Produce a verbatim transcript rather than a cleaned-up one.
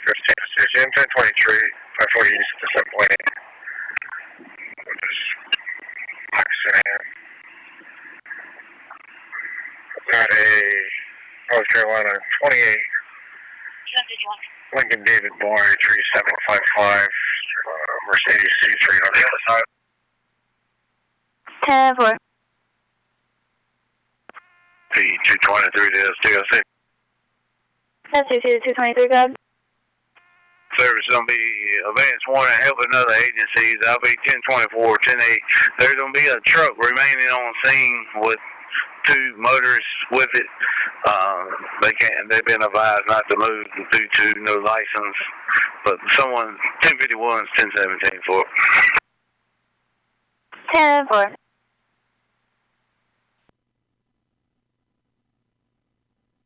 M ten twenty-three, five forty east to seven point eight. Just maxing in. Got a North Carolina twenty-eight. Lincoln David Boy three seven five five. Uh, Mercedes C three hundred. ten four. P two twenty-three to S T O C. S T O C two twenty-three, good. Service is going to be advance warning, helping other agencies. I'll be ten twenty-four, ten eight. There's going to be a truck remaining on scene with two motorists with it. Uh, they can't, they've been advised not to move due to no license. But someone, ten fifty-one is ten seventeen for it. ten four.